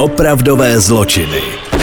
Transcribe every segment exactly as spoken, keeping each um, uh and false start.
Opravdové zločiny.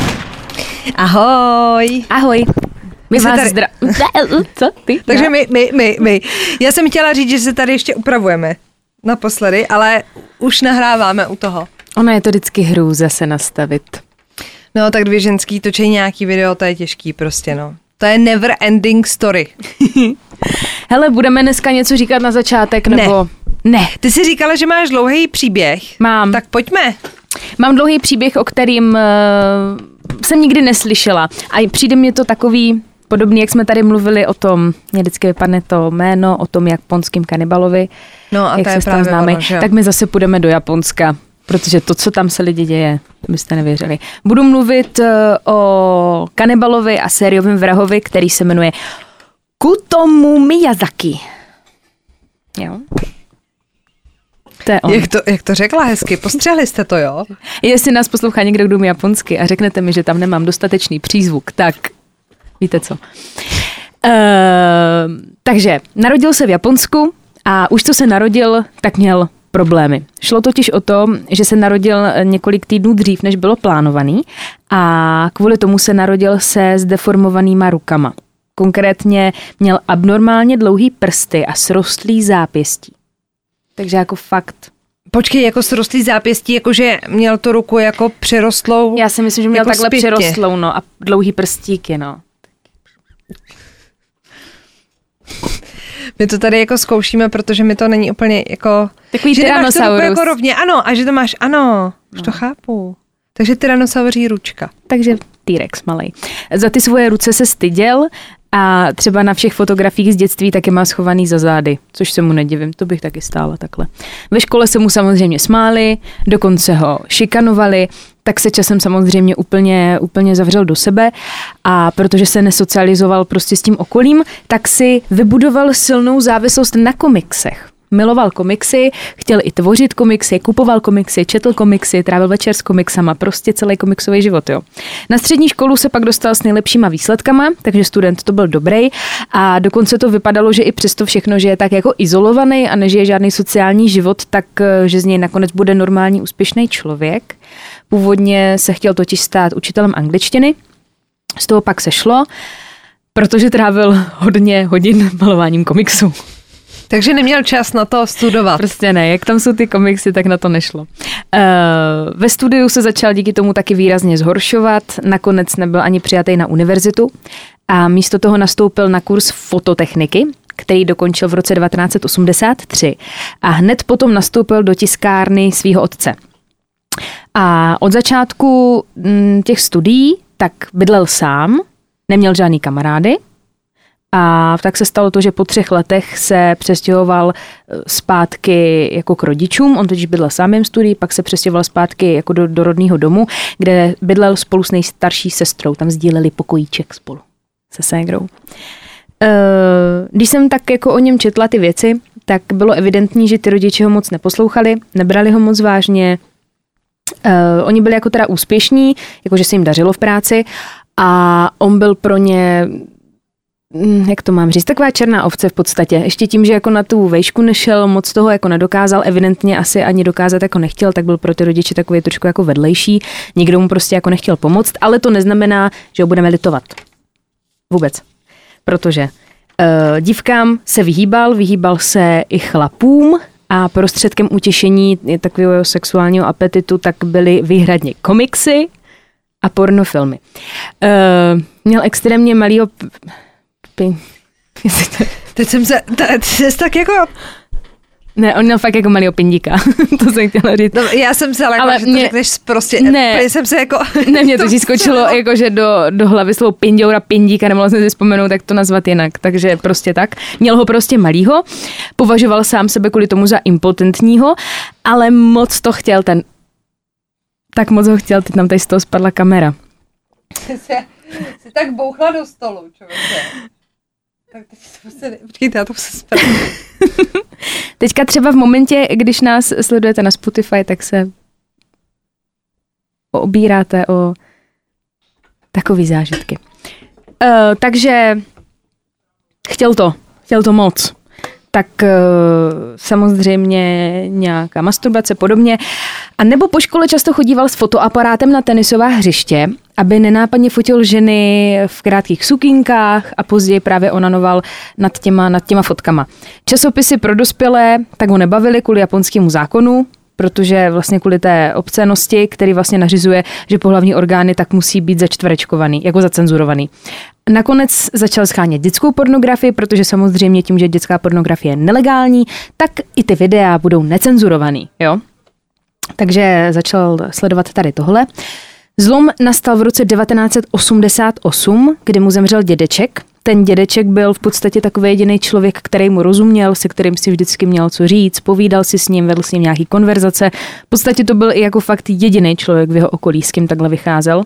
Ahoj. Ahoj. My, My vás tady... zdra... Co ty? Takže my, my, my, my. Já jsem chtěla říct, že se tady ještě upravujeme naposledy, ale už nahráváme u toho. Ono je to vždycky hrůza se nastavit. No tak dvě ženský točí nějaký video, to je těžký prostě, no. To je never ending story. Hele, budeme dneska něco říkat na začátek, nebo... Ne. ne. Ty jsi říkala, že máš dlouhý příběh. Mám. Tak pojďme. Mám dlouhý příběh, o kterým uh, jsem nikdy neslyšela. A přijde mě to takový podobný, jak jsme tady mluvili o tom, mě vždycky vypadne to jméno, o tom japonským kanibalovi. No a jak to se je právě známý, ono, že jo? Tak my zase půjdeme do Japonska. Protože to, co tam se lidi děje, to byste nevěřili. Budu mluvit uh, o kanibalovi a sériovém vrahovi, který se jmenuje Kutomu Miyazaki. Jo. To je on. Jak to, jak to řekla hezky, postřehli jste to, jo? Jestli nás poslouchá někdo, kdo umí japonsky a řeknete mi, že tam nemám dostatečný přízvuk, tak víte co. Uh, takže narodil se v Japonsku a už co se narodil, tak měl problémy. Šlo totiž o to, že se narodil několik týdnů dřív, než bylo plánovaný a kvůli tomu se narodil se zdeformovanýma rukama. Konkrétně měl abnormálně dlouhý prsty a srostlý zápěstí. Takže jako fakt. Počkej, jako srostlý zápěstí, jakože měl tu ruku jako přerostlou. Já si myslím, že měl jako takhle zpětě. přerostlou, no, a dlouhý prstíky, no. My to tady jako zkoušíme, protože mi to není úplně jako... Takový že nemáš tu ruku Tyrannosaurus. jako rovně, ano, a že to máš, ano, už no. to chápu. Takže tyrannosauří ručka. Takže T-Rex malej. Za ty svoje ruce se styděl a třeba na všech fotografiích z dětství taky má schovaný za zády, což se mu nedivím, to bych taky stála takhle. Ve škole se mu samozřejmě smáli, dokonce ho šikanovali, tak se časem samozřejmě úplně, úplně zavřel do sebe a protože se nesocializoval prostě s tím okolím, tak si vybudoval silnou závislost na komiksech. Miloval komiksy, chtěl i tvořit komiksy, kupoval komiksy, četl komiksy, trávil večer s komiksama, prostě celý komiksový život, jo. Na střední školu se pak dostal s nejlepšíma výsledkama, takže student to byl dobrý a dokonce to vypadalo, že i přesto všechno, že je tak jako izolovaný a nežije žádný sociální život, tak že z něj nakonec bude normální úspěšný člověk. Původně se chtěl totiž stát učitelem angličtiny, z toho pak sešlo, protože trávil hodně hodin malováním komiksů. Takže neměl čas na to studovat. Prostě ne, jak tam jsou ty komiksy, tak na to nešlo. Uh, ve studiu se začal díky tomu taky výrazně zhoršovat, nakonec nebyl ani přijatý na univerzitu a místo toho nastoupil na kurz fototechniky, který dokončil v roce devatenáct set osmdesát tři a hned potom nastoupil do tiskárny svého otce. A od začátku m, těch studií tak bydlel sám, neměl žádný kamarády, a tak se stalo to, že po třech letech se přestěhoval zpátky jako k rodičům, on totiž bydlel sám jen studií, pak se přestěhoval zpátky jako do, do rodného domu, kde bydlel spolu s nejstarší sestrou, tam sdíleli pokojíček spolu se ségrou. Když jsem tak jako o něm četla ty věci, tak bylo evidentní, že ty rodiče ho moc neposlouchali, nebrali ho moc vážně, oni byli jako teda úspěšní, jakože se jim dařilo v práci a on byl pro ně... jak to mám říct, taková černá ovce v podstatě. Ještě tím, že jako na tu vejšku nešel, moc toho jako nedokázal, evidentně asi ani dokázat jako nechtěl, tak byl pro ty rodiče takový trošku jako vedlejší. Nikdo mu prostě jako nechtěl pomoct, ale to neznamená, že ho budeme litovat. Vůbec. Protože uh, dívkám se vyhýbal, vyhýbal se i chlapům a prostředkem utěšení takového sexuálního apetitu tak byly výhradně komiksy a pornofilmy. Uh, měl extrémně malýho... Teď jsem se, teď jsi tak jako... Ne, on měl fakt jako malýho pindíka, to jsem chtěla říct. No, já jsem se ale, že to mě, řekneš prostě, ne, jsem se jako... Ne, mě to ti skočilo jako, že do, do hlavy slovo pindoura, pindíka, nemohla jsem si vzpomenout, tak to nazvat jinak, takže prostě tak. Měl ho prostě malýho, považoval sám sebe kvůli tomu za impotentního, ale moc to chtěl ten... Tak moc ho chtěl, teď nám tady z toho spadla kamera. Jsi, jsi tak bouchla do stolu, člověče. Tak teď to prostě, počkejte, já to musím správně. Teďka třeba v momentě, když nás sledujete na Spotify, tak se obíráte o takový zážitky. Uh, takže chtěl to, chtěl to moc. tak samozřejmě nějaká masturbace podobně. A nebo po škole často chodíval s fotoaparátem na tenisová hřiště, aby nenápadně fotil ženy v krátkých sukínkách a později právě onanoval nad těma, nad těma fotkama. Časopisy pro dospělé tak ho nebavili kvůli japonskému zákonu, protože vlastně kvůli té obscénosti, který vlastně nařizuje, že pohlavní orgány tak musí být začtverečkovaný, jako zacenzurovaný. Nakonec začal schánět dětskou pornografii, protože samozřejmě tím, že dětská pornografie je nelegální, tak i ty videa budou necenzurovaný, jo? Takže začal sledovat tady tohle. Zlom nastal v roce devatenáct set osmdesát osm, kdy mu zemřel dědeček. Ten dědeček byl v podstatě takový jediný člověk, který mu rozuměl, se kterým si vždycky měl co říct, povídal si s ním, vedl s ním nějaký konverzace. V podstatě to byl i jako fakt jediný člověk v jeho okolí, s kým takhle vycházel.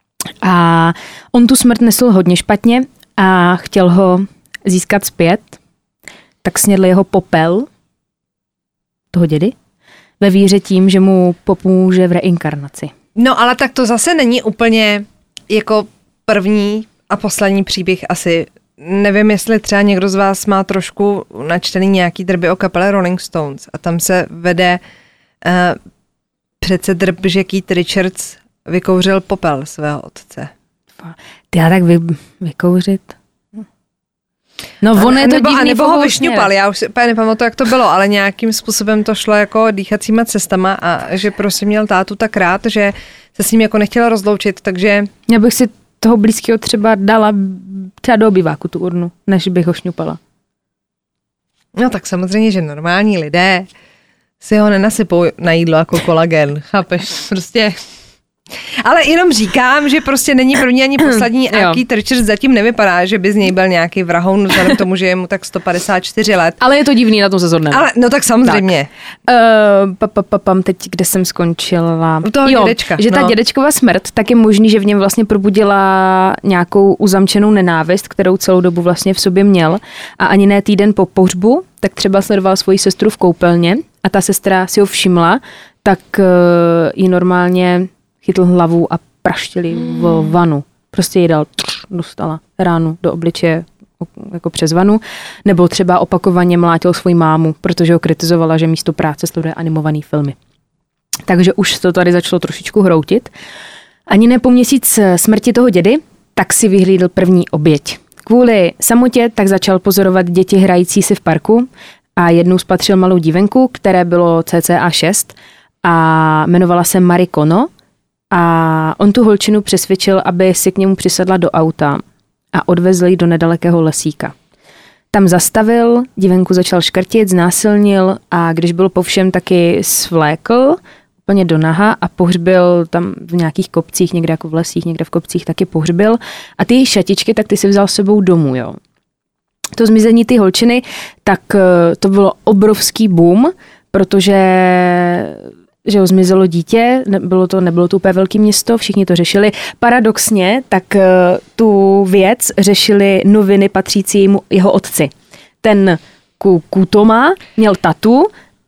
A on tu smrt nesl hodně špatně a chtěl ho získat zpět, tak snědl jeho popel, toho dědy, ve víře tím, že mu pomůže v reinkarnaci. No ale tak to zase není úplně jako první a poslední příběh asi. Nevím, jestli třeba někdo z vás má trošku načtený nějaký drby o kapele Rolling Stones a tam se vede uh, přece drb, že Keith Richards vykouřil popel svého otce. Ty já tak vy, vykouřit? No on a, je to nebo, divný. A nebo ho vyšňupal, já už si úplně nepamatuji, jak to bylo, ale nějakým způsobem to šlo jako dýchacíma cestama a že prostě měl tátu tak rád, že se s ním jako nechtěla rozloučit, takže... Já bych si toho blízkého třeba dala třeba do obyváku tu urnu, než bych ho šňupala. No tak samozřejmě, že normální lidé si ho nenasypou na jídlo jako kolagen, chápeš, prostě... Ale jenom říkám, že prostě není první ani poslední a Keith Richards zatím nevypadá, že by z něj byl nějaký vrahoun, vzhledem k tomu, že je mu tak sto padesát čtyři let. Ale je to divný, na tom se zhodneme. Ale no tak samozřejmě. Tak. Uh, pa, pa, pa, pam, teď, kde jsem skončila. U toho jo, dědečka. Že ta no. dědečkova smrt, tak je možný, že v něm vlastně probudila nějakou uzamčenou nenávist, kterou celou dobu vlastně v sobě měl. A ani ne týden po pohřbu, tak třeba sledoval svoji sestru v koupelně a ta sestra si ho všimla, tak uh, ji normálně chytl hlavu a praštili hmm. v vanu. Prostě jí dal, dostala ránu do obličeje jako přes vanu. Nebo třeba opakovaně mlátil svoji mámu, protože ho kritizovala, že místo práce sleduje animovaný filmy. Takže už to tady začalo trošičku hroutit. Ani ne po měsíc smrti toho dědy, tak si vyhlídl první oběť. Kvůli samotě tak začal pozorovat děti hrající si v parku a jednou spatřil malou dívenku, které bylo cca šest a jmenovala se Marie Kono. A on tu holčinu přesvědčil, aby si k němu přisedla do auta a odvezl ji do nedalekého lesíka. Tam zastavil, dívenku začal škrtit, znásilnil a když byl po všem, taky svlékl úplně do naha a pohřbil tam v nějakých kopcích, někde jako v lesích, někde v kopcích taky pohřbil. A ty šatičky, tak ty si vzal s sebou domů, jo. To zmizení ty holčiny, tak to bylo obrovský boom, protože... že ho zmizelo dítě, nebylo to, nebylo to úplně velké město, všichni to řešili. Paradoxně, tak uh, tu věc řešili noviny patřící mu, jeho otci. Ten Kutoma měl tatu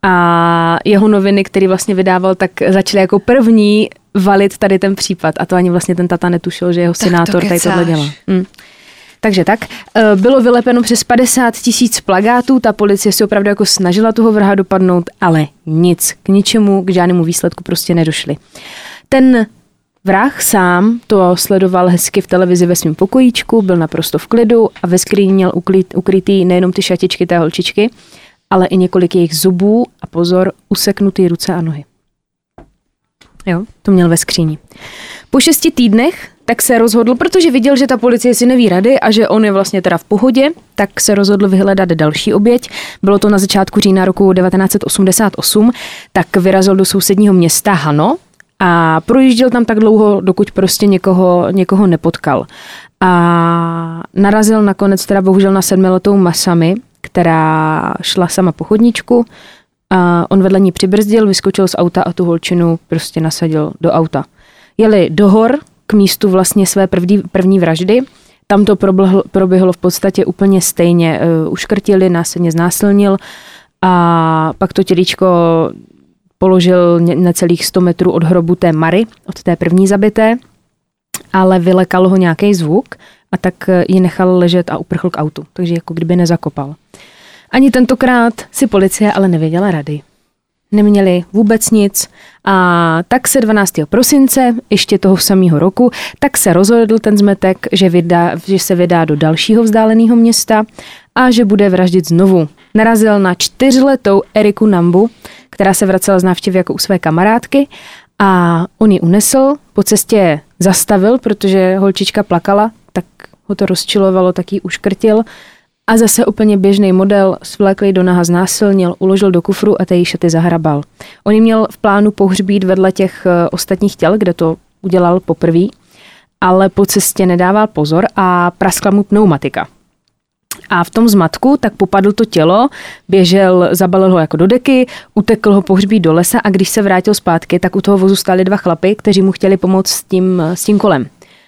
a jeho noviny, který vlastně vydával, tak začaly jako první valit tady ten případ. A to ani vlastně ten tata netušil, že jeho synátor tady tohle dělá. Hm. Takže tak, bylo vylepeno přes padesát tisíc plakátů, ta policie si opravdu jako snažila toho vraha dopadnout, ale nic, k ničemu, k žádnému výsledku prostě nedošli. Ten vrah sám to sledoval hezky v televizi ve svém pokojíčku, byl naprosto v klidu a ve skříni měl ukrytý nejenom ty šatičky té holčičky, ale i několik jejich zubů a pozor, useknutý ruce a nohy. Jo, to měl ve skříni. Po šesti týdnech tak se rozhodl, protože viděl, že ta policie si neví rady a že on je vlastně teda v pohodě, tak se rozhodl vyhledat další oběť. Bylo to na začátku října roku devatenáct set osmdesát osm, tak vyrazil do sousedního města Hano a projížděl tam tak dlouho, dokud prostě někoho, někoho nepotkal. A narazil nakonec teda bohužel na sedmiletou Masami, která šla sama po chodníčku. A on vedle ní přibrzdil, vyskočil z auta a tu holčinu prostě nasadil do auta. Jeli do hor k místu vlastně své první, první vraždy. Tam to proběhlo, proběhlo v podstatě úplně stejně. Uh, uškrtili, následně znásilnil a pak to tělíčko položil necelých sto metrů od hrobu té Mary, od té první zabité, ale vylekal ho nějaký zvuk a tak ji nechal ležet a uprchl k autu, takže jako kdyby nezakopal. Ani tentokrát si policie ale nevěděla rady. Neměli vůbec nic a tak se dvanáctého prosince, ještě toho samého roku, tak se rozhodl ten zmetek, že, vydá, že se vydá do dalšího vzdáleného města a že bude vraždit znovu. Narazil na čtyřletou Eriku Nambu, která se vracela z návštěvy jako u své kamarádky a on ji unesl, po cestě zastavil, protože holčička plakala, tak ho to rozčilovalo, tak ji uškrtil. A zase úplně běžný model, svléklý do naha znásilnil, uložil do kufru a té šaty zahrabal. On ji měl v plánu pohřbít vedle těch ostatních těl, kde to udělal poprvé, ale po cestě nedával pozor a praskla mu pneumatika. A v tom zmatku tak popadl to tělo, běžel, zabalil ho jako do deky, utekl ho pohřbít do lesa a když se vrátil zpátky, tak u toho vozu stáli dva chlapy, kteří mu chtěli pomoct s tím, s tím kolem.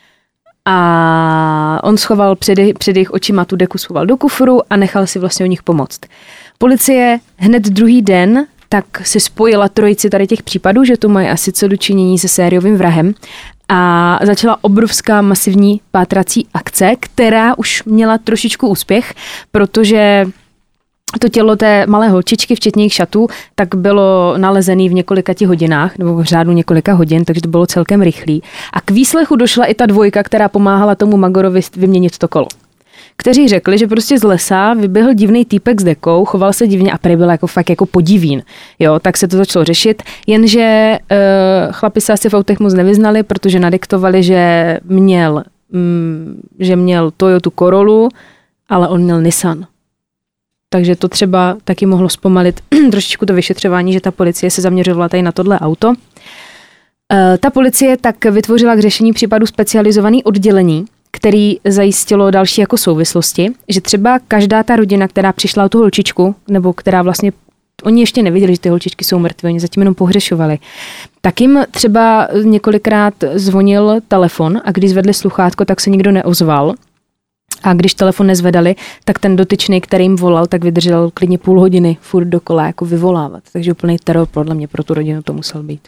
A on schoval před, před jejich očima tu deku, schoval do kufru a nechal si vlastně o nich pomoct. Policie hned druhý den tak si spojila trojici tady těch případů, že to mají asi co dočinění se sériovým vrahem a začala obrovská masivní pátrací akce, která už měla trošičku úspěch, protože to tělo té malé holčičky, včetně jejich šatů, tak bylo nalezený v několika těch hodinách, nebo v řádu několika hodin, takže to bylo celkem rychlý. A k výslechu došla i ta dvojka, která pomáhala tomu Magorovi vyměnit to kolo. Kteří řekli, že prostě z lesa vyběhl divný týpek s dekou, choval se divně a prý byl jako fakt jako podivín. Jo, tak se to začalo řešit, jenže uh, chlapi se asi v autech moc nevyznali, protože nadiktovali, že měl, mm, že měl Toyota Corollu, ale on měl Nissan. Takže to třeba taky mohlo zpomalit trošičku to vyšetřování, že ta policie se zaměřovala tady na tohle auto. E, ta policie tak vytvořila k řešení případu specializovaný oddělení, který zajistilo další jako souvislosti, že třeba každá ta rodina, která přišla o tu holčičku, nebo která vlastně, oni ještě nevěděli, že ty holčičky jsou mrtvé, oni zatím jenom pohřešovali, tak jim třeba několikrát zvonil telefon a když zvedli sluchátko, tak se nikdo neozval. A když telefon nezvedali, tak ten dotyčný, který jim volal, tak vydržel klidně půl hodiny furt dokola jako vyvolávat. Takže úplný teror podle mě pro tu rodinu to musel být.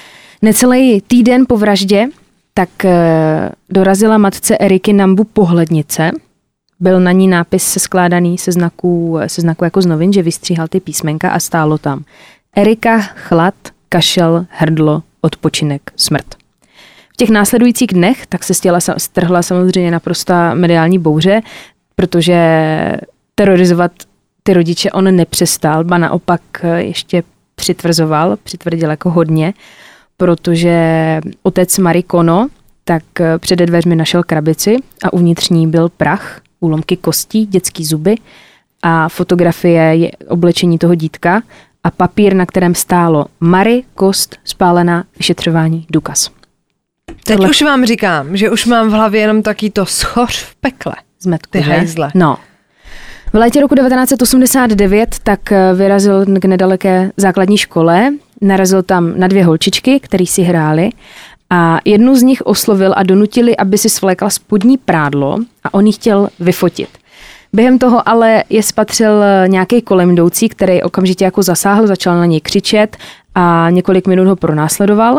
Necelý týden po vraždě tak dorazila matce Eriky Nambu pohlednice. Byl na ní nápis se skládaný se znaků, se znaků jako z novin, že vystříhal ty písmenka a stálo tam Erika, chlad, kašel, hrdlo, odpočinek, smrt. V těch následujících dnech tak se stěla, strhla samozřejmě naprostá mediální bouře, protože terorizovat ty rodiče on nepřestal, ba naopak ještě přitvrzoval, přitvrdil jako hodně, protože otec Marie Kono tak před dveřmi našel krabici a uvnitř ní byl prach, úlomky kostí, dětský zuby a fotografie oblečení toho dítka a papír, na kterém stálo Marie, kost, spálená, vyšetřování, důkaz. Teď Tohle... už vám říkám, že už mám v hlavě jenom taky to schoř v pekle. Zmetku, ty hajzle. No. V létě roku devatenáct set osmdesát devět tak vyrazil k nedaleké základní škole, narazil tam na dvě holčičky, které si hrály a jednu z nich oslovil a donutili, aby si svlékla spodní prádlo a on ji chtěl vyfotit. Během toho ale je spatřil nějaký kolem jdoucí, který okamžitě jako zasáhl, začal na něj křičet a několik minut ho pronásledoval.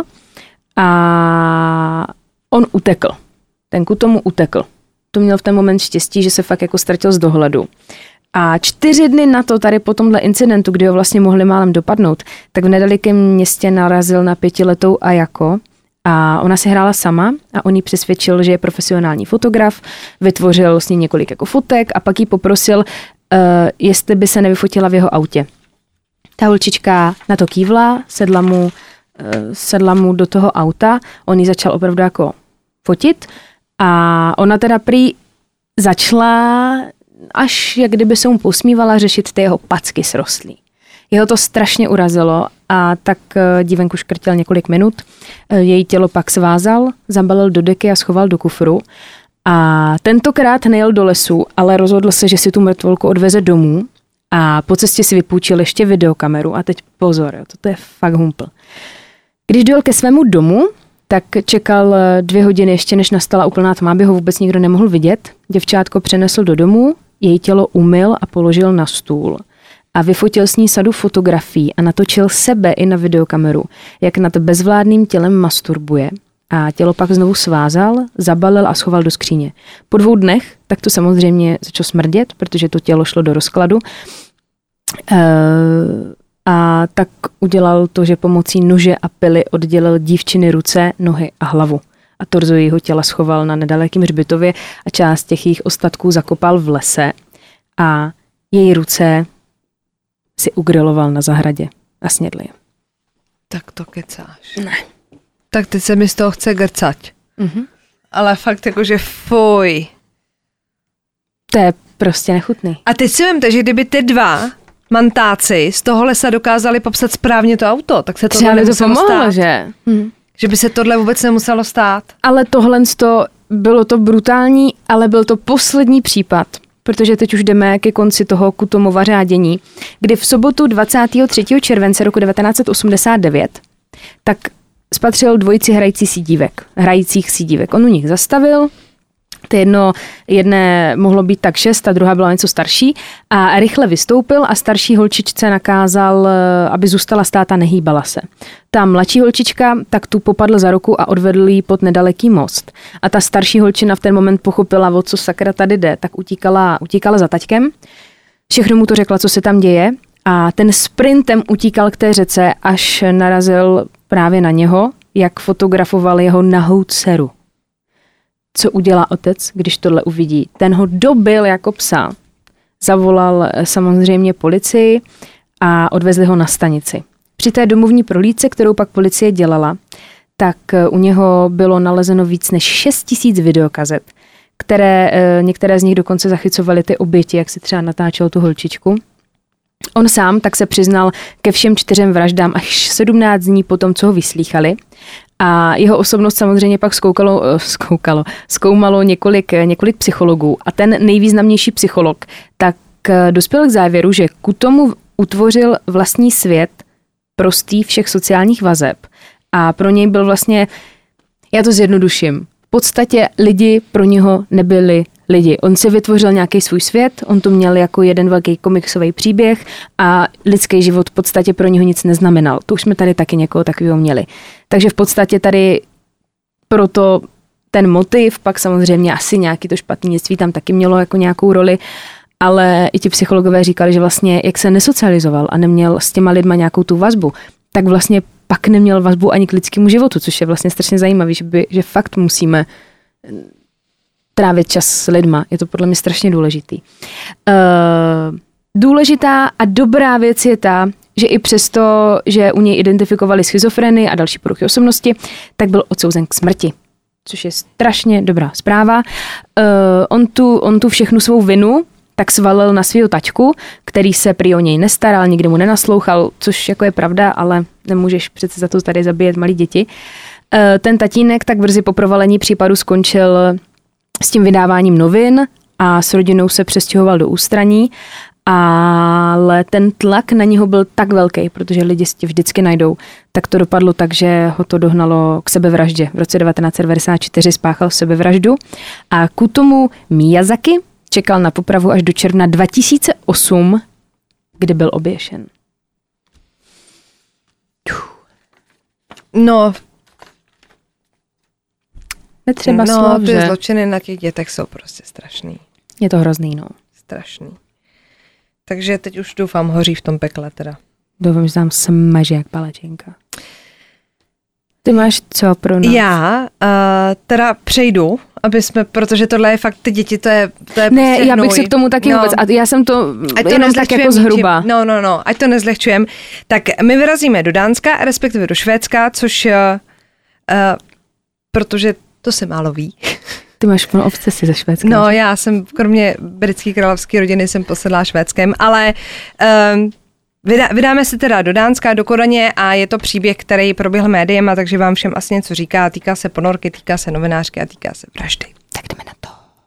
A on utekl. Ten ku tomu utekl. To měl v ten moment štěstí, že se fakt jako ztratil z dohledu. A čtyři dny na to, tady po tomhle incidentu, kdy ho vlastně mohli málem dopadnout, tak v nedalekém městě narazil na pětiletou Ayako a ona si hrála sama a on jí přesvědčil, že je profesionální fotograf, vytvořil s ní několik jako fotek a pak jí poprosil, uh, jestli by se nevyfotila v jeho autě. Ta holčička na to kývla, sedla mu sedla mu do toho auta, on ji začal opravdu jako fotit a ona teda prý začala, až jak kdyby se mu posmívala, řešit ty jeho packy srostlý. Jeho to strašně urazilo a tak dívenku škrtil několik minut, její tělo pak svázal, zabalil do deky a schoval do kufru a tentokrát nejel do lesu, ale rozhodl se, že si tu mrtvolku odveze domů a po cestě si vypůjčil ještě videokameru a teď pozor, jo, toto je fakt humpl. Když dojel ke svému domu, tak čekal dvě hodiny ještě, než nastala úplná tma, aby ho vůbec nikdo nemohl vidět. Děvčátko přenesl do domu, její tělo umyl a položil na stůl. A vyfotil s ní sadu fotografií a natočil sebe i na videokameru, jak nad bezvládným tělem masturbuje. A tělo pak znovu svázal, zabalil a schoval do skříně. Po dvou dnech tak to samozřejmě začalo smrdět, protože to tělo šlo do rozkladu. Uh, a tak udělal to, že pomocí nože a pily oddělil dívčiny ruce, nohy a hlavu. A torzo jejího těla schoval na nedalekém hřbitově a část těch jejich ostatků zakopal v lese a její ruce si ugriloval na zahradě a snědl je. Tak to kecáš. Ne. Tak teď se mi z toho chce grcať. Mhm. Ale fakt jakože fuj. To je prostě nechutný. A teď si vemte, že kdyby ty dva mantáci z toho lesa dokázali popsat správně to auto, tak se to Třeba by to nemuselo pomohlo, stát. že? Hm. Že by se tohle vůbec nemuselo stát. Ale tohle to bylo to brutální, ale byl to poslední případ, protože teď už jdeme ke konci toho Kutomova řádění, kdy v sobotu dvacátého třetího července roku devatenáct set osmdesát devět tak spatřil dvojici hrající si dívek, hrajících si dívek. On u nich zastavil, to jedno, jedné mohlo být tak šest, ta druhá byla něco starší a rychle vystoupil a starší holčičce nakázal, aby zůstala stát a nehýbala se. Ta mladší holčička tak tu popadl za ruku a odvedl jí pod nedaleký most. A ta starší holčina v ten moment pochopila, o co sakra tady jde, tak utíkala, utíkala za taťkem. Všechno mu to řekla, co se tam děje a ten sprintem utíkal k té řece, až narazil právě na něho, jak fotografoval jeho nahou dceru. Co udělá otec, když tohle uvidí? Ten ho dobil jako psa. Zavolal samozřejmě policii a odvezli ho na stanici. Při té domovní prohlídce, kterou pak policie dělala, tak u něho bylo nalezeno víc než šest tisíc videokazet, které některé z nich dokonce zachycovaly ty oběti, jak si třeba natáčel tu holčičku. On sám tak se přiznal ke všem čtyřem vraždám až sedmnáct dní po tom, co ho vyslýchali. A jeho osobnost samozřejmě pak zkoukalo, zkoukalo, zkoumalo několik, několik psychologů. A ten nejvýznamnější psycholog tak dospěl k závěru, že Kutomu utvořil vlastní svět prostý všech sociálních vazeb. A pro něj byl vlastně, já to zjednoduším, v podstatě lidi pro něho nebyli lidi. On si vytvořil nějaký svůj svět, on to měl jako jeden velký komiksový příběh a lidský život v podstatě pro něho nic neznamenal. To už jsme tady taky někoho takového měli. Takže v podstatě tady proto ten motiv, pak samozřejmě asi nějaký to špatný dětství tam taky mělo jako nějakou roli, ale i ti psychologové říkali, že vlastně jak se nesocializoval a neměl s těma lidma nějakou tu vazbu, tak vlastně pak neměl vazbu ani k lidskému životu, což je vlastně strašně zajímavý, že, by, že fakt musíme trávit čas s lidma. Je to podle mě strašně důležitý. Uh, důležitá a dobrá věc je ta, že i přesto, že u něj identifikovali schizofrenii a další poruchy osobnosti, tak byl odsouzen k smrti. Což je strašně dobrá zpráva. Uh, on, tu, on tu všechnu svou vinu tak svalil na svého taťku, který se prý o něj nestaral, nikdy mu nenaslouchal, což jako je pravda, ale nemůžeš přece za to tady zabíjet malí děti. Uh, ten tatínek tak brzy po provalení případu skončil s tím vydáváním novin a s rodinou se přestěhoval do ústraní, ale ten tlak na něho byl tak velký, protože lidi si tě vždycky najdou, tak to dopadlo tak, že ho to dohnalo k sebevraždě. V roce devatenáct set devadesát čtyři spáchal sebevraždu a Kutomu Miyazaki čekal na popravu až do června dva tisíce osm, kdy byl oběšen. No, Netřeba no slov, ty že? zločiny na těch dětech jsou prostě strašný. Je to hrozný, no. Strašný. Takže teď už doufám hoří v tom pekle teda. Doufám, že tam smaže jak palačinka. Ty máš co pro nás? Já uh, teda přejdu, aby jsme, protože tohle je fakt, ty děti, to je, to je Ne, prostě já bych hnoj. se k tomu taky no. vůbec, a já jsem to, Ať to jenom tak jako zhruba. Ničím. No, no, no, ať to nezlehčujem. Tak my vyrazíme do Dánska, respektive do Švédska, což, uh, uh, protože to se málo ví. Ty máš plnou obsesi ze Švédska. No, já jsem, kromě britské královské rodiny, jsem posedlá Švédskem, ale um, vydá, vydáme se teda do Dánska, do Kodaně a je to příběh, který proběhl médiem, a takže vám všem asi něco říká. Týká se ponorky, týká se novinářky a týká se vraždy. Tak jdeme na to.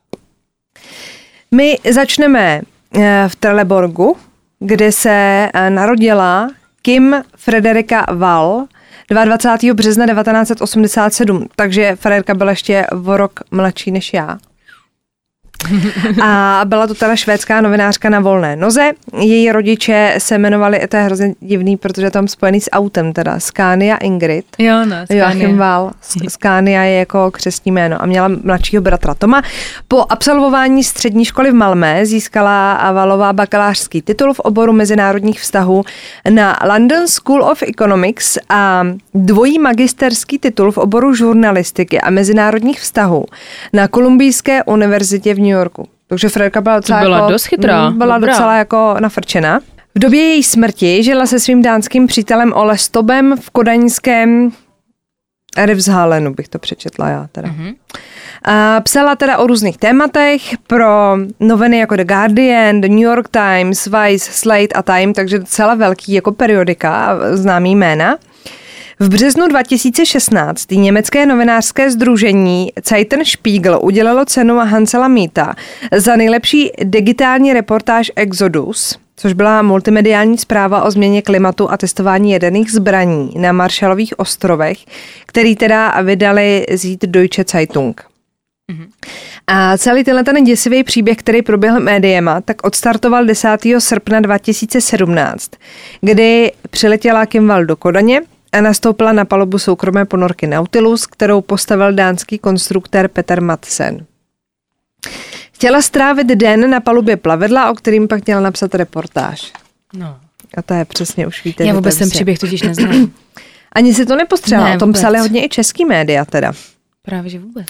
My začneme v Trelleborgu, kde se narodila Kim Frederika Wall dvacátého druhého března devatenáct set osmdesát sedm, takže Frederika byla ještě o rok mladší než já. A byla to teda švédská novinářka na volné noze. Její rodiče se jmenovali, to je hrozně divný, protože tam spojený s autem teda, Scania Ingrid. Jo, no, Joachim Wahl. Scania je jako křestní jméno a měla mladšího bratra Toma. Po absolvování střední školy v Malmö získala Wahlová bakalářský titul v oboru mezinárodních vztahů na London School of Economics a dvojí magisterský titul v oboru žurnalistiky a mezinárodních vztahů na Kolumbijské univerzitě v New Yorku. Takže Fredka byla docela, byla jako, dost chytrá. Byla Dobrá. docela jako nafrčena. V době její smrti žila se svým dánským přítelem Ole Stobem v kodaňském Rivshalenu, bych to přečetla já teda. Mm-hmm. A psala teda o různých tématech pro noviny jako The Guardian, The New York Times, Vice, Slate a Time, takže docela velký jako periodika a známý jména. V březnu dva tisíce šestnáct německé novinářské sdružení Zeitenspiegel udělalo cenu Hansela Mita za nejlepší digitální reportáž Exodus, což byla multimediální zpráva o změně klimatu a testování jaderných zbraní na Marshallových ostrovech, který teda vydali Süddeutsche Zeitung. Mm-hmm. A celý tenhle ten děsivý příběh, který proběhl médiema, tak odstartoval desátého srpna dva tisíce sedmnáct, kdy přiletěla Kim Wall do Kodaně a nastoupila na palubu soukromé ponorky Nautilus, kterou postavil dánský konstruktér Peter Madsen. Chtěla strávit den na palubě plavidla, o kterým pak měla napsat reportáž. No. A to je přesně, už víte. Já vůbec ten příběh totiž neznám. Ani si to nepostřela, Ne, o tom vůbec. psali hodně i český média teda. Právě, že vůbec.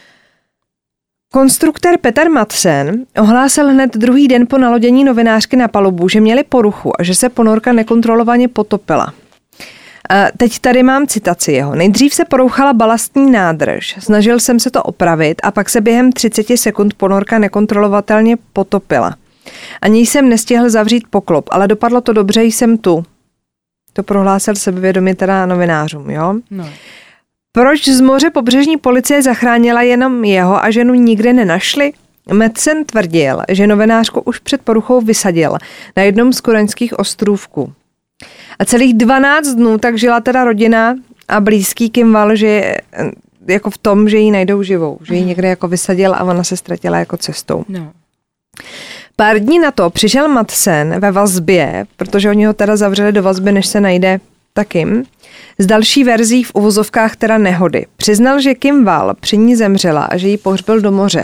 Konstruktér Peter Madsen ohlásil hned druhý den po nalodění novinářky na palubu, že měli poruchu a že se ponorka nekontrolovaně potopila. Teď tady mám citaci jeho. Nejdřív se porouchala balastní nádrž, snažil jsem se to opravit a pak se během třicet sekund ponorka nekontrolovatelně potopila. Ani jsem nestihl zavřít poklop, ale dopadlo to dobře, jsem tu. To prohlásil sebevědomě teda novinářům, jo? No. Proč z moře pobřežní policie zachránila jenom jeho a ženu nikde nenašli? Madsen tvrdil, že novinářku už před poruchou vysadil na jednom z kodaňských ostrůvků. A celých dvanáct dnů tak žila teda rodina a blízký Kim Wall, že jako v tom, že ji najdou živou, že ji někde jako vysadil a ona se ztratila jako cestou. No. Pár dní na to přišel Madsen ve vazbě, protože oni ho teda zavřeli do vazby, než se najde takým, s další verzí v uvozovkách teda nehody. Přiznal, že Kim Wall při ní zemřela a že ji pohřbil do moře.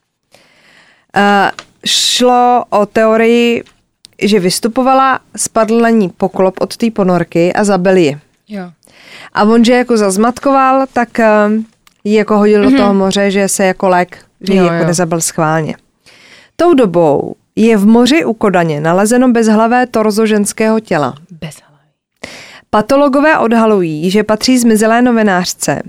Uh, šlo o teorii, že vystupovala, spadl na ní poklop od té ponorky a zabil ji. Jo. A on, že jako zazmatkoval, tak uh, ji jako hodil mm-hmm. do toho moře, že se jako lék, že ji jo, jako jo. nezabil schválně. Tou dobou je v moři u Kodaně nalezeno bezhlavé torzo ženského těla. Bezhlavé. Patologové odhalují, že patří zmizelé novinářce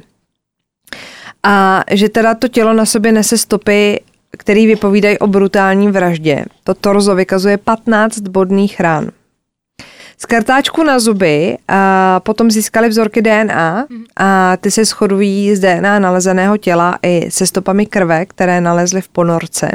a že teda to tělo na sobě nese stopy, které vypovídají o brutální vraždě. To torzo vykazuje patnáct bodných ran. Z kartáčku na zuby a potom získali vzorky D N A a ty se shodují z D N A nalezeného těla i se stopami krve, které nalezly v ponorce.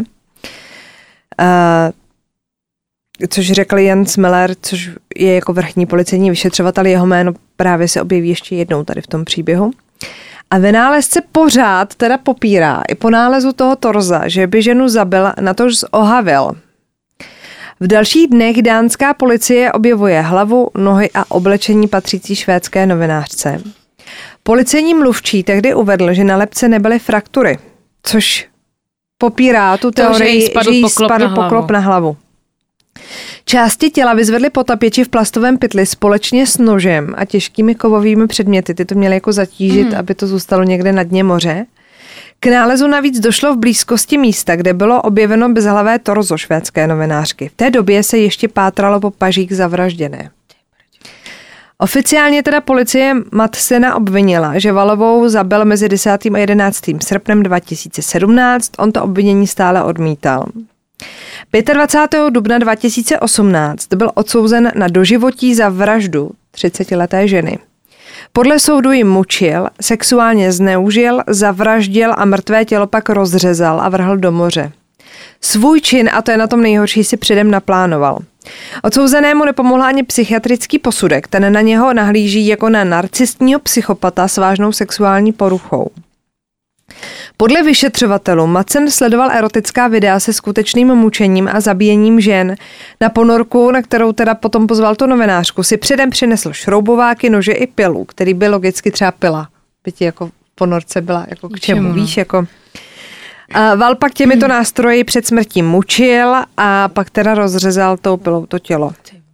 A což řekl Jens Miller, což je jako vrchní policejní vyšetřovatel, jeho jméno právě se objeví ještě jednou tady v tom příběhu. A vynálezce pořád teda popírá i po nálezu toho torza, že by ženu zabil, natož zohavil. V dalších dnech dánská policie objevuje hlavu, nohy a oblečení patřící švédské novinářce. Policejní mluvčí tehdy uvedl, že na lebce nebyly fraktury, což popírá tu teorii, to, že jí spadl, že jí poklop, spadl na poklop na hlavu. Části těla vyzvedli potapěči v plastovém pytli společně s nožem a těžkými kovovými předměty. Ty to měly jako zatížit, mm. aby to zůstalo někde na dně moře. K nálezu navíc došlo v blízkosti místa, kde bylo objeveno bezhlavé torzo švédské novinářky. V té době se ještě pátralo po pažích zavražděné. Oficiálně teda policie Madsena obvinila, že Wallovou zabil mezi desátým a jedenáctým srpnem dva tisíce sedmnáct. On to obvinění stále odmítal. dvacátého pátého dubna dva tisíce osmnáct byl odsouzen na doživotí za vraždu třicetileté ženy. Podle soudu ji mučil, sexuálně zneužil, zavraždil a mrtvé tělo pak rozřezal a vrhl do moře. Svůj čin, a to je na tom nejhorší, si předem naplánoval. Odsouzenému nepomohl ani psychiatrický posudek, ten na něho nahlíží jako na narcistního psychopata s vážnou sexuální poruchou. Podle vyšetřovatelů Madsen sledoval erotická videa se skutečným mučením a zabíjením žen. Na ponorku, na kterou teda potom pozval tu novinářku, si předem přinesl šroubováky, nože i pilu, který by logicky třeba pila. By ti jako v ponorce byla jako k čemu, víš, jako... A Val pak těmito nástroji před smrtí mučil a pak teda rozřezal tou pilou to tělo.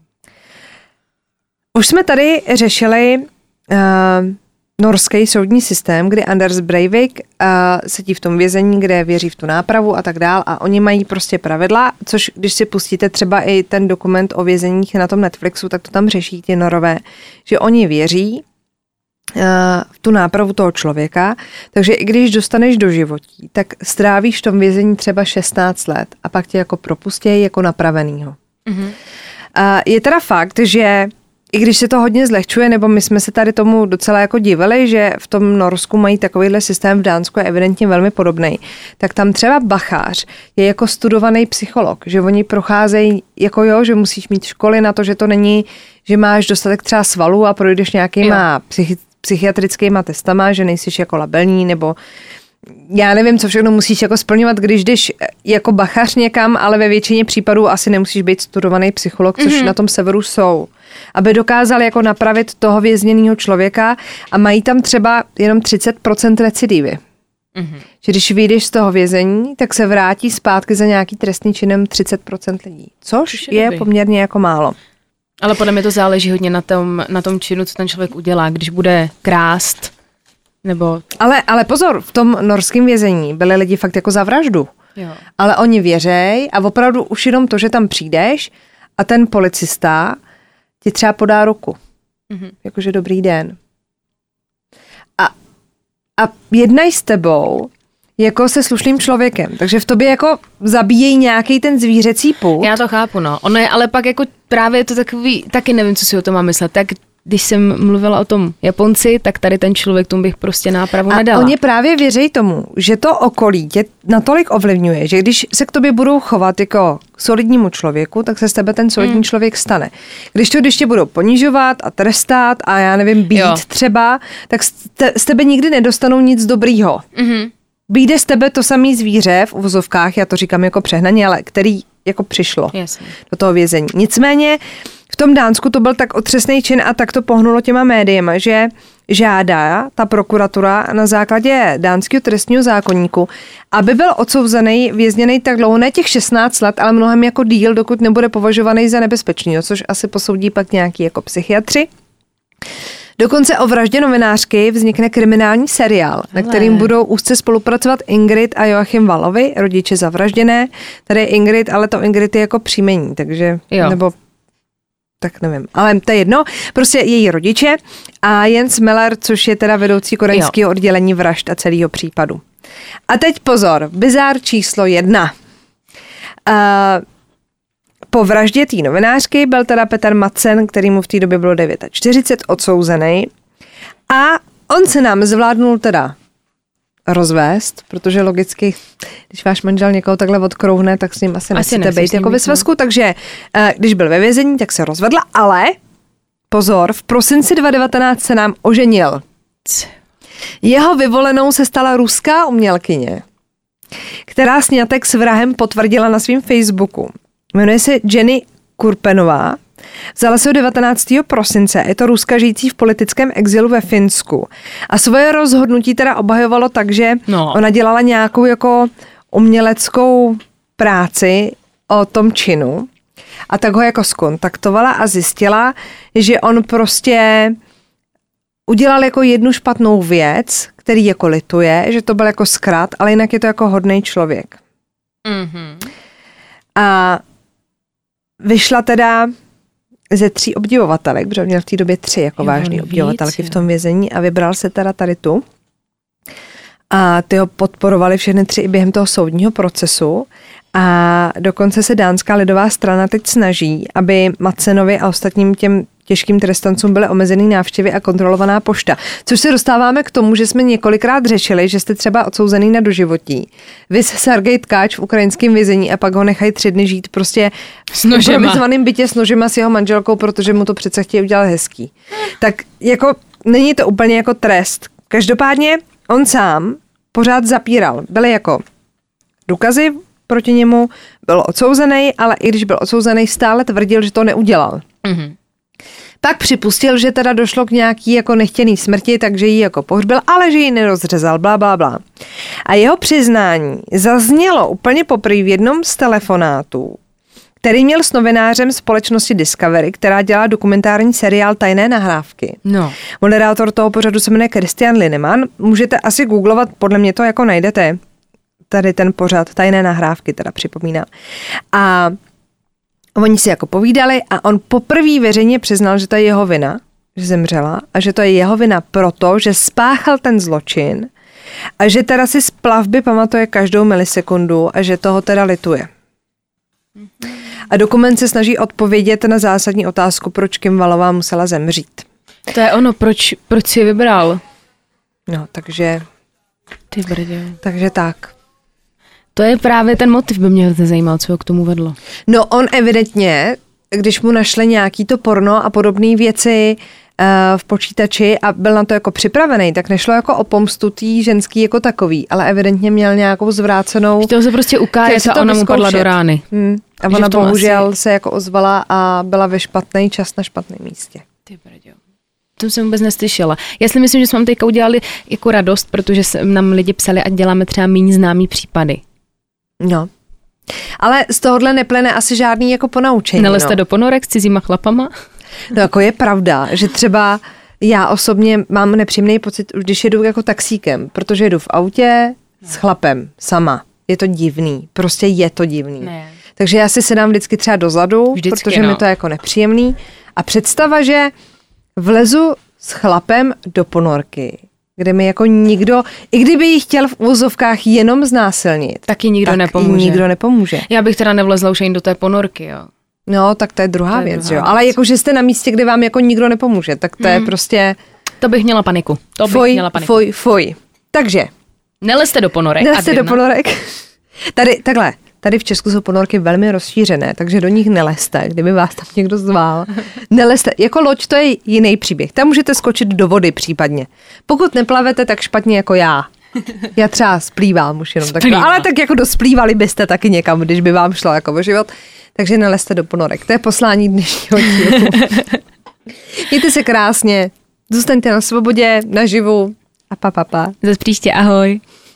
Už jsme tady řešili uh, norský soudní systém, kdy Anders Breivik uh, sedí v tom vězení, kde věří v tu nápravu a tak dál a oni mají prostě pravidla, což když si pustíte třeba i ten dokument o vězeních na tom Netflixu, tak to tam řeší ti Norové, že oni věří uh, v tu nápravu toho člověka, takže i když dostaneš do životí, tak strávíš v tom vězení třeba šestnáct let a pak tě jako propustějí jako napravenýho. Mm-hmm. Uh, je teda fakt, že i když se to hodně zlehčuje, nebo my jsme se tady tomu docela jako divili, že v tom Norsku mají takovýhle systém, v Dánsku je evidentně velmi podobný, tak tam třeba bachář je jako studovaný psycholog, že oni procházejí jako jo, že musíš mít školy na to, že to není, že máš dostatek třeba svalů a projdeš nějakýma psychi- psychiatrickýma testama, že nejsiš jako labelní, nebo já nevím, co všechno musíš jako splňovat, když jdeš jako bachař někam, ale ve většině případů asi nemusíš být studovaný psycholog, což mm-hmm. na tom severu jsou. Aby dokázali jako napravit toho vězněného člověka a mají tam třeba jenom třicet procent recidivy. Mm-hmm. Že když vyjdeš z toho vězení, tak se vrátí zpátky za nějaký trestný činem třicet procent lidí, což je, je poměrně jako málo. Ale podle mě to záleží hodně na tom, na tom činu, co ten člověk udělá, když bude krást, nebo... Ale, ale pozor, v tom norském vězení byli lidi fakt jako za vraždu. Jo. Ale oni věřej a opravdu už jenom to, že tam přijdeš a ten policista ti třeba podá ruku. Mm-hmm. Jakože dobrý den. A, a jednaj s tebou jako se slušným člověkem. Takže v tobě jako zabíjejí nějaký ten zvířecí pud. Já to chápu, no. Ono je ale pak jako právě je to takový, taky nevím, co si o tom mám myslet. Tak když jsem mluvila o tom Japonci, tak tady ten člověk, tomu bych prostě nápravu a nedala. A oni právě věří tomu, že to okolí tě natolik ovlivňuje, že když se k tobě budou chovat jako k solidnímu člověku, tak se z tebe ten solidní mm. člověk stane. Když to, když tě budou ponižovat a trestat a já nevím, být jo. třeba, tak z tebe nikdy nedostanou nic dobrýho. Mm-hmm. Vyjde z tebe to samý zvíře v uvozovkách, já to říkám jako přehnaně, ale který jako přišlo Jasně. do toho vězení. Nicméně v tom Dánsku to byl tak otřesný čin a tak to pohnulo těma médiema, že žádá ta prokuratura na základě dánského trestního zákoníku, aby byl odsouzený, vězněný tak dlouho, ne těch šestnáct let, ale mnohem jako díl, dokud nebude považovaný za nebezpečný, což asi posoudí pak nějaký jako psychiatři. Dokonce o vraždě novinářky vznikne kriminální seriál, na kterým budou úzce spolupracovat Ingrid a Joachim Valovi, rodiče zavražděné. Tady je Ingrid, ale to Ingrid je jako příjmení, takže jo. nebo tak nevím, ale to je jedno. Prostě její rodiče a Jens Miller, což je teda vedoucí koreňského oddělení vražd a celého případu. A teď pozor, bizár číslo jedna. Uh, Po vraždě té novinářky byl teda Peter Madsen, který mu v té době bylo čtyřicet devět, odsouzený. A on se nám zvládnul teda rozvést, protože logicky, když váš manžel někoho takhle odkrouhne, tak s ním asi, asi nechcete být jako ve svazku. Takže když byl ve vězení, tak se rozvedl, ale pozor, v prosinci dva tisíce devatenáct se nám oženil. Jeho vyvolenou se stala ruská umělkyně, která sňatek s vrahem potvrdila na svém Facebooku. Jmenuje se Jenny Kurpenová. Vzala se ho devatenáctého prosince. Je to Ruska žijící v politickém exilu ve Finsku. A svoje rozhodnutí teda obhajovalo tak, že no. ona dělala nějakou jako uměleckou práci o tom činu. A tak ho jako skontaktovala a zjistila, že on prostě udělal jako jednu špatnou věc, který jako lituje, že to byl jako zkrat, ale jinak je to jako hodnej člověk. Mm-hmm. A vyšla teda ze tří obdivovatelek, protože měl v té době tři jako jo, vážný víc, obdivovatelky jo. v tom vězení a vybral se teda tady tu. A ty ho podporovali všechny tři i během toho soudního procesu. A dokonce se dánská lidová strana teď snaží, aby Madsenovi a ostatním těm těžkým trestancům byly omezený návštěvy a kontrolovaná pošta. Což se dostáváme k tomu, že jsme několikrát řešili, že jste třeba odsouzený na doživotí. Vy se Sergej Tkáč v ukrajinském vězení a pak ho nechají tři dny žít prostě v improvizovaném bytě s nožema s jeho manželkou, protože mu to přece chtějí udělat hezký. Tak jako není to úplně jako trest. Každopádně on sám pořád zapíral. Byly jako důkazy proti němu, byl odsouzený, ale i když byl odsouzený, stále tvrdil, že to neudělal. Mm-hmm. Pak připustil, že teda došlo k nějaký jako nechtěný smrti, takže ji jako pohřbil, ale že ji nerozřezal, blá, blá, blá. A jeho přiznání zaznělo úplně poprvé v jednom z telefonátů, který měl s novinářem společnosti Discovery, která dělá dokumentární seriál Tajné nahrávky. No. Moderátor toho pořadu se jmenuje Christian Linnemann. Můžete asi googlovat, podle mě to jako najdete. Tady ten pořad Tajné nahrávky teda připomíná. A oni si jako povídali a on poprvé veřejně přiznal, že to je jeho vina, že zemřela a že to je jeho vina proto, že spáchal ten zločin a že teda si z plavby pamatuje každou milisekundu a že toho teda lituje. A dokument se snaží odpovědět na zásadní otázku, proč Kim Wallová musela zemřít. To je ono, proč, proč si je vybral? No, takže... Ty brdě. Takže tak. To je právě ten motiv, by mě zajímal, co ho k tomu vedlo. No on evidentně, když mu našli nějaký to porno a podobné věci uh, v počítači a byl na to jako připravený, tak nešlo jako o pomstu tý ženský jako takový, ale evidentně měl nějakou zvrácenou... Chtěl se prostě ukájet a ona mu padla do rány. Hmm. A ona bohužel asi... se jako ozvala a byla ve špatný čas na špatném místě. Ty brďo. To jsem vůbec neslyšela. Já si myslím, že jsme vám teďka udělali jako radost, protože nám lidi psali, ať děláme třeba méně známý případy. No. Ale z tohohle neplyne asi žádný jako ponaučení. Nelezte no. do ponorek s cizíma chlapama? No jako je pravda, že třeba já osobně mám nepříjemný pocit, když jedu jako taxíkem, protože jedu v autě s chlapem sama. Je to divný. Prostě je to divný. Ne. Takže já si sedám vždycky třeba dozadu, vždycky, protože no. mi to je jako nepříjemný. A představa, že vlezu s chlapem do ponorky, kde mi jako nikdo, i kdyby jí chtěl v úzovkách jenom znásilnit, taky nikdo tak nepomůže. nikdo nepomůže. Já bych teda nevlezla už ani do té ponorky, jo. No, tak to je druhá to je věc, druhá jo. Věc. Ale jako, že jste na místě, kde vám jako nikdo nepomůže, tak to mm. je prostě... To bych měla paniku. To bych fuj, měla paniku. Fuj, fuj. Takže. Nelezte do ponorek. Nelezte do ponorek. Tady, takhle. Tady v Česku jsou ponorky velmi rozšířené, takže do nich nelezte, kdyby vás tam někdo zval. Nelezte. Jako loď to je jiný příběh. Tam můžete skočit do vody případně. Pokud neplavete, tak špatně jako já. Já třeba splývám už jenom tak. Ale tak jako dosplývali byste taky někam, když by vám šlo jako o život. Takže nelezte do ponorek. To je poslání dnešního dílu. Mějte se krásně. Zůstaňte na svobodě, naživu a pa, pa, pa. Zas příště, ahoj.